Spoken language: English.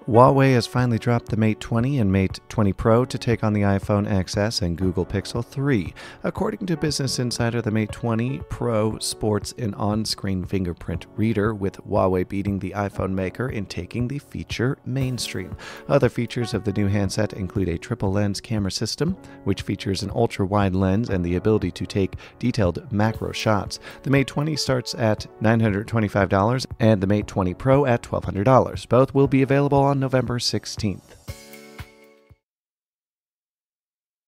Huawei has finally dropped the Mate 20 and Mate 20 Pro to take on the iPhone XS and Google Pixel 3. According to Business Insider, the Mate 20 Pro sports an on-screen fingerprint reader, with Huawei beating the iPhone maker in taking the feature mainstream. Other features of the new handset include a triple-lens camera system, which features an ultra-wide lens and the ability to take detailed macro shots. The Mate 20 starts at $925 and the Mate 20 Pro at $1,200. Both will be available on November 16th.